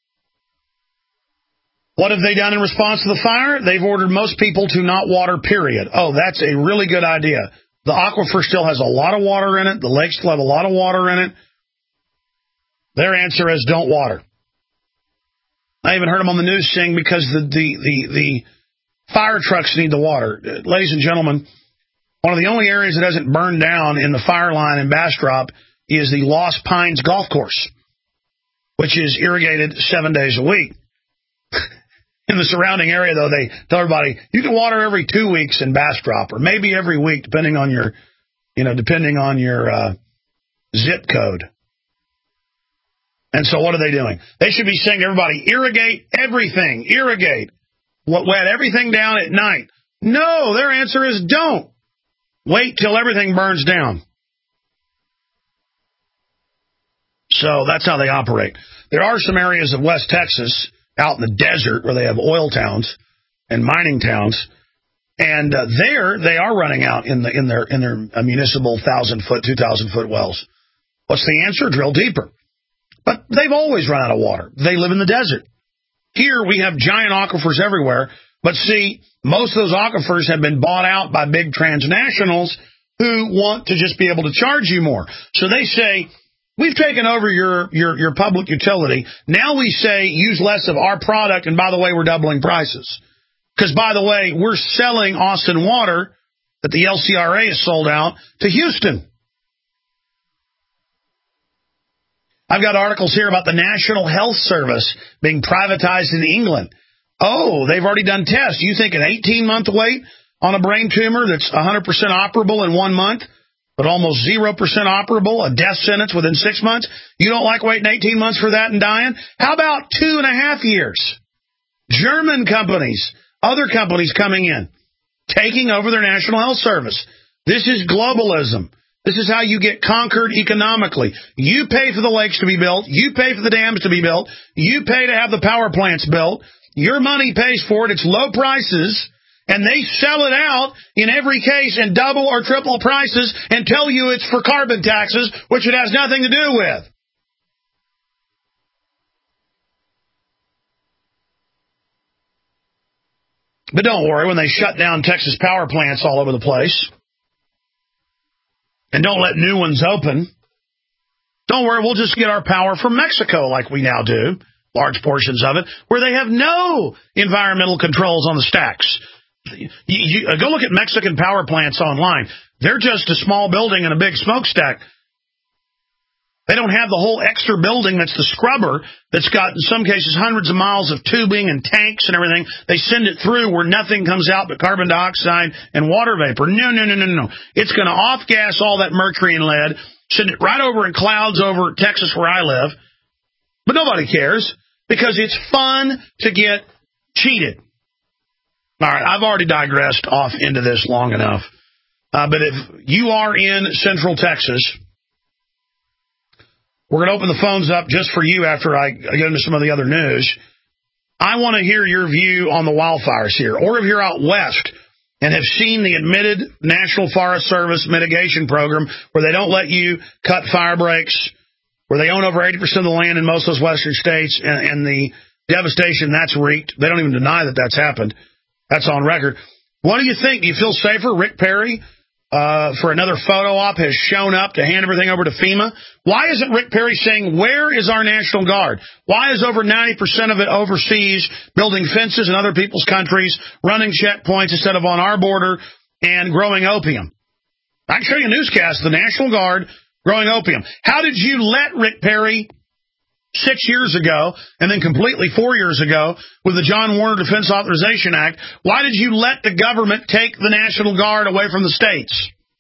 What have they done in response to the fire? They've ordered most people to not water, period. Oh, that's a really good idea. The aquifer still has a lot of water in it. The lakes still have a lot of water in it. Their answer is don't water. I even heard them on the news saying because the, the, the, the fire trucks need the water. Ladies and gentlemen, one of the only areas that hasn't burned down in the fire line in Bastrop is the Lost Pines Golf Course, which is irrigated seven days a week. In the surrounding area, though, they tell everybody, you can water every two weeks in Bastrop, or maybe every week, depending on your, you know, depending on your uh, zip code. And so what are they doing? They should be saying to everybody, irrigate everything, irrigate, wet everything down at night. No, their answer is don't. Wait till everything burns down. So that's how they operate. There are some areas of West Texas out in the desert where they have oil towns and mining towns, and uh, there they are running out in the in their in their uh, municipal thousand foot, two thousand foot wells. What's the answer? Drill deeper. But they've always run out of water. They live in the desert. Here we have giant aquifers everywhere, but see, most of those aquifers have been bought out by big transnationals who want to just be able to charge you more. So they say, we've taken over your, your, your public utility. Now we say use less of our product, and by the way, we're doubling prices. Because, by the way, we're selling Austin water that the L C R A has sold out to Houston. I've got articles here about the National Health Service being privatized in England. Oh, they've already done tests. You think an eighteen-month wait on a brain tumor that's one hundred percent operable in one month, but almost zero percent operable, a death sentence within six months? You don't like waiting eighteen months for that and dying? How about two and a half years? German companies, other companies coming in, taking over their National Health Service. This is globalism. This is how you get conquered economically. You pay for the lakes to be built. You pay for the dams to be built. You pay to have the power plants built. Your money pays for it. It's low prices, and they sell it out in every case in double or triple prices and tell you it's for carbon taxes, which it has nothing to do with. But don't worry, when they shut down Texas power plants all over the place and don't let new ones open, don't worry, we'll just get our power from Mexico like we now do, large portions of it, where they have no environmental controls on the stacks. You, you, go look at Mexican power plants online. They're just a small building and a big smokestack. They don't have the whole extra building that's the scrubber that's got, in some cases, hundreds of miles of tubing and tanks and everything. They send it through where nothing comes out but carbon dioxide and water vapor. No, no, no, no, no. It's going to off-gas all that mercury and lead, send it right over in clouds over Texas where I live. But nobody cares because it's fun to get cheated. All right, I've already digressed off into this long enough. Uh, but if you are in Central Texas, we're going to open the phones up just for you after I get into some of the other news. I want to hear your view on the wildfires here. Or if you're out west and have seen the admitted National Forest Service mitigation program where they don't let you cut fire breaks, where they own over eighty percent of the land in most of those western states, and, and the devastation that's wreaked. They don't even deny that that's happened. That's on record. What do you think? Do you feel safer? Rick Perry, uh, for another photo op, has shown up to hand everything over to FEMA. Why isn't Rick Perry saying, where is our National Guard? Why is over ninety percent of it overseas, building fences in other people's countries, running checkpoints instead of on our border, and growing opium? I can show you a newscast, the National Guard growing opium. How did you let Rick Perry six years ago, and then completely four years ago, with the John Warner Defense Authorization Act, why did you let the government take the National Guard away from the states?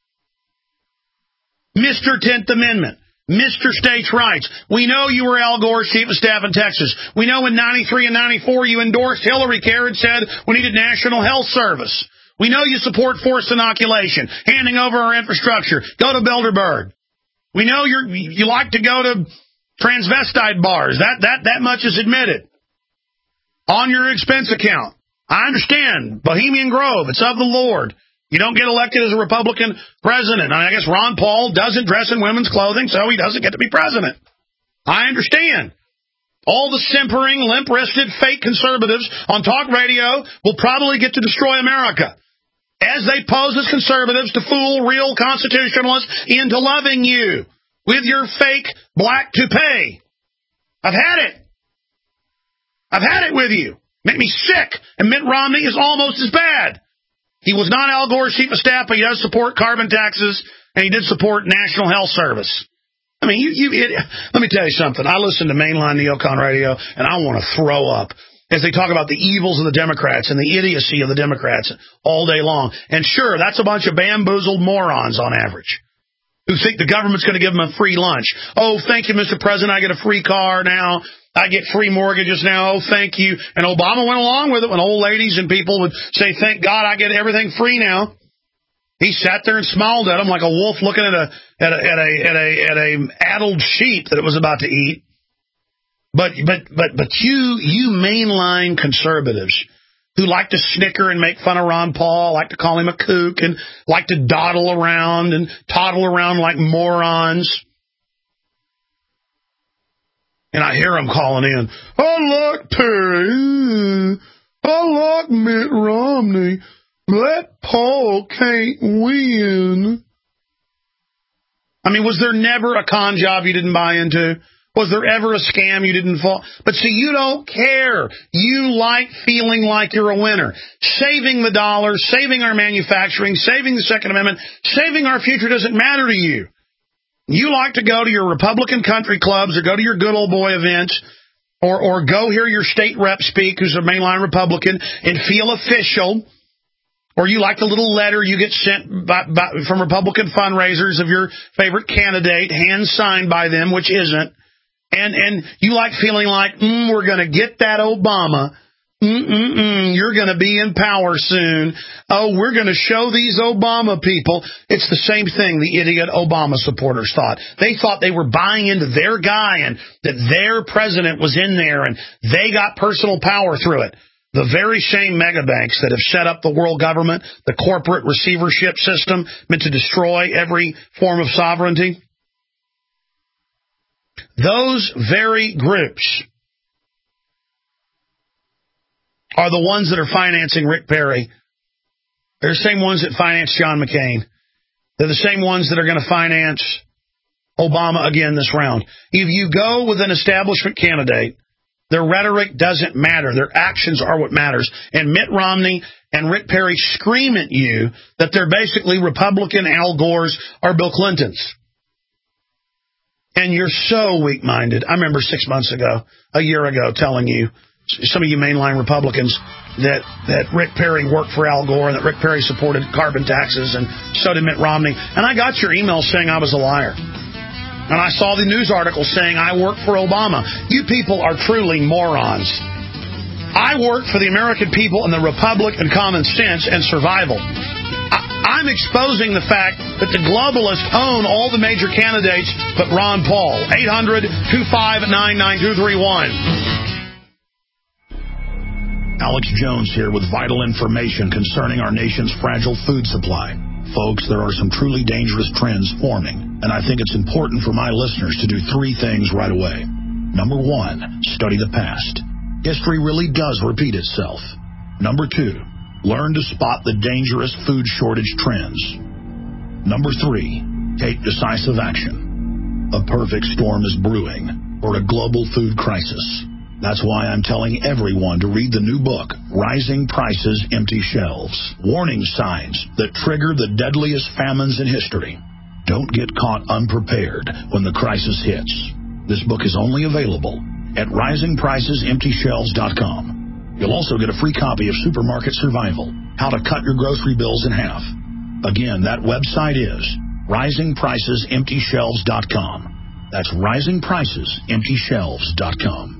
Mister tenth Amendment, Mister States' Rights. We know you were Al Gore's chief of staff in Texas. We know in ninety-three and ninety-four you endorsed Hillary Care and said we needed National Health Service. We know you support forced inoculation, handing over our infrastructure. Go to Bilderberg. We know you're, you like to go to transvestite bars. That that that much is admitted. On your expense account. I understand. Bohemian Grove, it's of the Lord. You don't get elected as a Republican president. I guess Ron Paul doesn't dress in women's clothing, so he doesn't get to be president. I understand. All the simpering, limp-wristed, fake conservatives on talk radio will probably get to destroy America as they pose as conservatives to fool real constitutionalists into loving you with your fake black toupee. I've had it. I've had it with you. Make me sick. And Mitt Romney is almost as bad. He was not Al Gore's chief of staff, but he does support carbon taxes, and he did support National Health Service. I mean, you, you, it, let me tell you something. I listen to mainline neocon radio, and I want to throw up as they talk about the evils of the Democrats and the idiocy of the Democrats all day long. And sure, that's a bunch of bamboozled morons on average who think the government's going to give them a free lunch. Oh, thank you, Mister President, I get a free car now. I get free mortgages now. Oh, thank you. And Obama went along with it when old ladies and people would say, thank God I get everything free now. He sat there and smiled at them like a wolf looking at a at a at a at a, at a addled sheep that it was about to eat. But but but but you you mainline conservatives who like to snicker and make fun of Ron Paul, like to call him a kook, and like to dawdle around and toddle around like morons. And I hear them calling in, I like Perry, I like Mitt Romney, that Paul can't win. I mean, was there never a con job you didn't buy into? Was there ever a scam you didn't fall? But see, you don't care. You like feeling like you're a winner. Saving the dollar, saving our manufacturing, saving the Second Amendment, saving our future doesn't matter to you. You like to go to your Republican country clubs or go to your good old boy events or, or go hear your state rep speak who's a mainline Republican and feel official. Or you like the little letter you get sent by, by, from Republican fundraisers of your favorite candidate, hand-signed by them, which isn't. And and you like feeling like, mm, we're going to get that Obama. Mm-mm-mm, you're going to be in power soon. Oh, we're going to show these Obama people. It's the same thing the idiot Obama supporters thought. They thought they were buying into their guy and that their president was in there and they got personal power through it. The very same mega banks that have set up the world government, the corporate receivership system meant to destroy every form of sovereignty, those very groups are the ones that are financing Rick Perry. They're the same ones that finance John McCain. They're the same ones that are going to finance Obama again this round. If you go with an establishment candidate, their rhetoric doesn't matter. Their actions are what matters. And Mitt Romney and Rick Perry scream at you that they're basically Republican Al Gore's or Bill Clinton's. And you're so weak-minded. I remember six months ago, a year ago, telling you, some of you mainline Republicans, that, that Rick Perry worked for Al Gore and that Rick Perry supported carbon taxes, and so did Mitt Romney. And I got your email saying I was a liar. And I saw the news article saying I work for Obama. You people are truly morons. I work for the American people and the Republic and common sense and survival. I, I'm exposing the fact that the globalists own all the major candidates but Ron Paul. eight hundred, two five nine, nine two three one. Alex Jones here with vital information concerning our nation's fragile food supply. Folks, there are some truly dangerous trends forming, and I think it's important for my listeners to do three things right away. Number one, study the past. History really does repeat itself. Number two, learn to spot the dangerous food shortage trends. Number three, take decisive action. A perfect storm is brewing for a global food crisis. That's why I'm telling everyone to read the new book, Rising Prices, Empty Shelves. Warning signs that trigger the deadliest famines in history. Don't get caught unprepared when the crisis hits. This book is only available at rising prices empty shelves dot com. You'll also get a free copy of Supermarket Survival, How to Cut Your Grocery Bills in Half. Again, that website is rising prices empty shelves dot com. That's rising prices empty shelves dot com.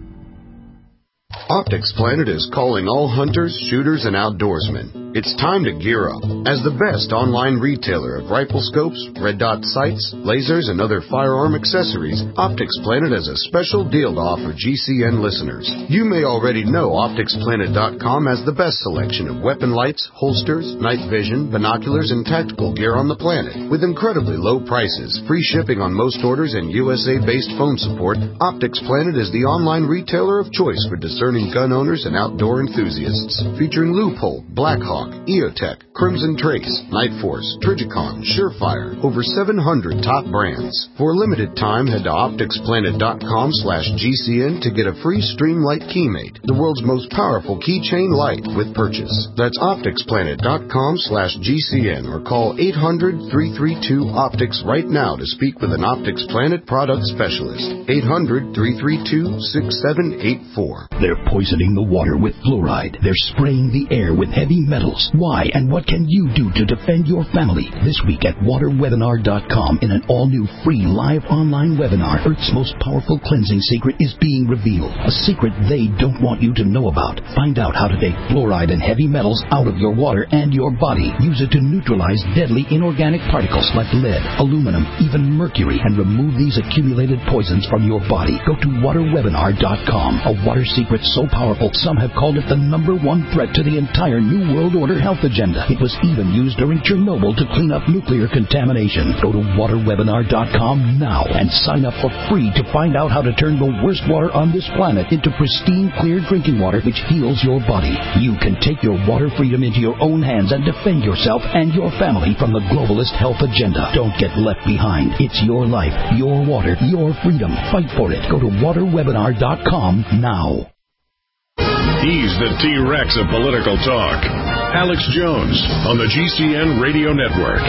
Optics Planet is calling all hunters, shooters, and outdoorsmen. It's time to gear up. As the best online retailer of rifle scopes, red dot sights, lasers, and other firearm accessories, Optics Planet has a special deal to offer G C N listeners. You may already know optics planet dot com has the best selection of weapon lights, holsters, night vision, binoculars, and tactical gear on the planet. With incredibly low prices, free shipping on most orders, and U S A-based phone support, Optics Planet is the online retailer of choice for discerning gun owners and outdoor enthusiasts. Featuring Loophole, Blackhawk, EOTech, Crimson Trace, Night Force, Trijicon, Surefire, over seven hundred top brands. For a limited time, head to optics planet dot com slash G C N to get a free Streamlight Keymate, the world's most powerful keychain light with purchase. That's optics planet dot com slash G C N or call eight hundred, three three two, optics right now to speak with an Optics Planet product specialist. eight hundred, three three two, six seven eight four. They're poisoning the water with fluoride. They're spraying the air with heavy metals. Why and what can you do to defend your family? This week at water webinar dot com, in an all-new free live online webinar, Earth's most powerful cleansing secret is being revealed. A secret they don't want you to know about. Find out how to take fluoride and heavy metals out of your water and your body. Use it to neutralize deadly inorganic particles like lead, aluminum, even mercury, and remove these accumulated poisons from your body. Go to water webinar dot com. A water secret so powerful some have called it the number one threat to the entire New World Order health agenda. It was even used during Chernobyl to clean up nuclear contamination. Go to water webinar dot com now and sign up for free to find out how to turn the worst water on this planet into pristine, clear drinking water which heals your body. You can take your water freedom into your own hands and defend yourself and your family from the globalist health agenda. Don't get left behind. It's your life, your water, your freedom. Fight for it. Go to water webinar dot com now. He's the T-Rex of political talk. Alex Jones on the G C N Radio Network.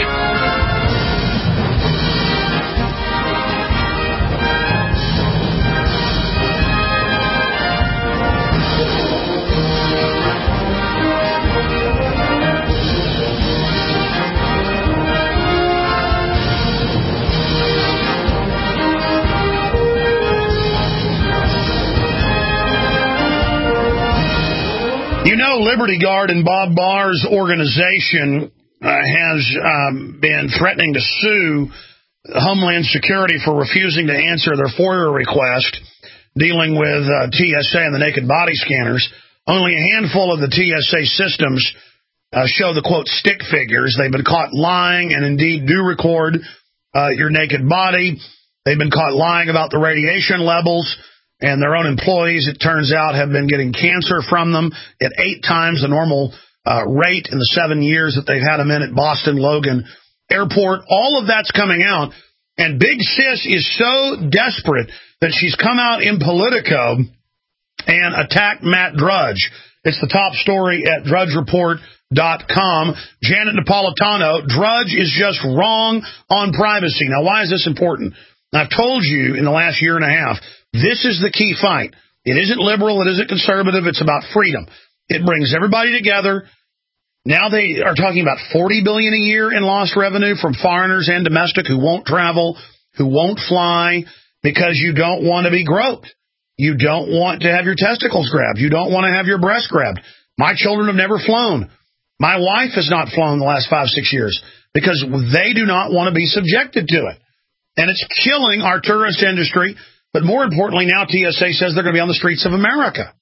You know, Liberty Guard and Bob Barr's organization uh, has um, been threatening to sue Homeland Security for refusing to answer their FOIA request dealing with uh, T S A and the naked body scanners Only a handful of the T S A systems uh, show the, quote, stick figures. They've been caught lying and indeed do record uh, your naked body. They've been caught lying about the radiation levels, and their own employees, it turns out, have been getting cancer from them at eight times the normal uh, rate in the seven years that they've had them in at Boston Logan Airport. All of that's coming out, and Big Sis is so desperate that she's come out in Politico and attacked Matt Drudge. It's the top story at drudge report dot com. Janet Napolitano, Drudge is just wrong on privacy. Now, why is this important? I've told you in the last year and a half, this is the key fight. It isn't liberal. It isn't conservative. It's about freedom. It brings everybody together. Now they are talking about forty billion dollars a year in lost revenue from foreigners and domestic who won't travel, who won't fly because you don't want to be groped. You don't want to have your testicles grabbed. You don't want to have your breast grabbed. My children have never flown. My wife has not flown the last five, six years because they do not want to be subjected to it. And it's killing our tourist industry. But more importantly, now T S A says they're going to be on the streets of America.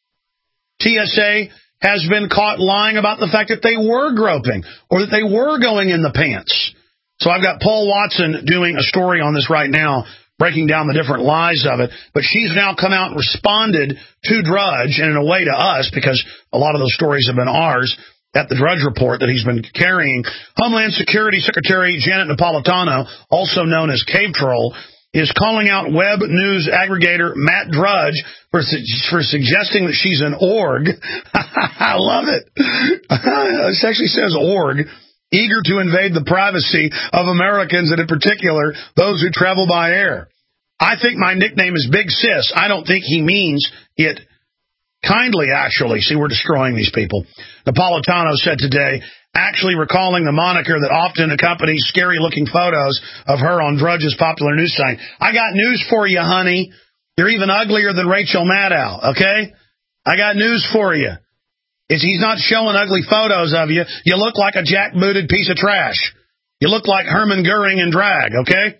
T S A has been caught lying about the fact that they were groping or that they were going in the pants. So I've got Paul Watson doing a story on this right now, breaking down the different lies of it. But she's now come out and responded to Drudge, and in a way to us, because a lot of those stories have been ours, at the Drudge Report that he's been carrying. Homeland Security Secretary Janet Napolitano, also known as Cave Troll, is calling out web news aggregator Matt Drudge for, for suggesting that she's an org. I love it. It actually says org, eager to invade the privacy of Americans, and in particular, those who travel by air. I think my nickname is Big Sis. I don't think he means it kindly, actually. See, we're destroying these people. Napolitano said today, actually recalling the moniker that often accompanies scary-looking photos of her on Drudge's popular news site. I got news for you, honey. You're even uglier than Rachel Maddow, okay? I got news for you. It's, he's not showing ugly photos of you. You look like a jackbooted piece of trash. You look like Herman Goering in drag, okay?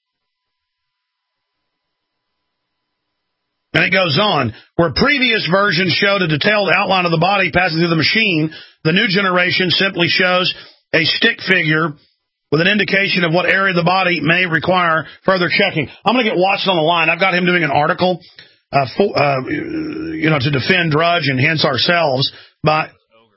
And it goes on, where previous versions showed a detailed outline of the body passing through the machine, the new generation simply shows a stick figure with an indication of what area of the body may require further checking. I'm going to get Watson on the line. I've got him doing an article uh, for, uh, you know, to defend Drudge and hence ourselves. But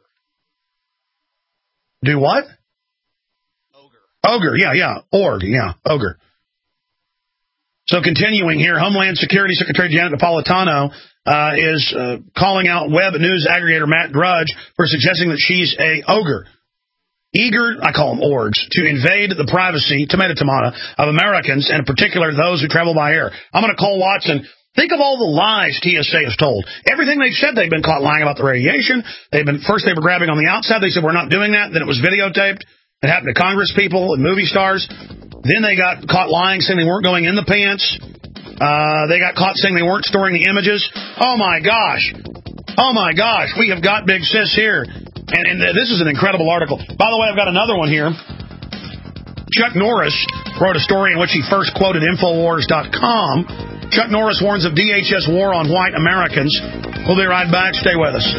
do what? Ogre. Ogre, yeah, yeah. Org, yeah, ogre. So continuing here, Homeland Security Secretary Janet Napolitano uh, is uh, calling out web news aggregator Matt Drudge for suggesting that she's a ogre. Eager, I call them orgs, to invade the privacy, tomato tomato, of Americans, and in particular those who travel by air. I'm going to call Watson. Think of all the lies T S A has told. Everything they've said, they've been caught lying about the radiation. They've been First they were grabbing on the outside. They said, we're not doing that. Then it was videotaped. It happened to Congress people and movie stars. Then they got caught lying, saying they weren't going in the pants. Uh, they got caught saying they weren't storing the images. Oh, my gosh. Oh, my gosh. We have got Big Sis here. And, and this is an incredible article. By the way, I've got another one here. Chuck Norris wrote a story in which he first quoted Infowars dot com. Chuck Norris warns of D H S war on white Americans. We'll be right back. Stay with us.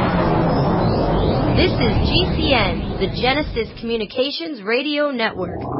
This is G C N, the Genesis Communications Radio Network.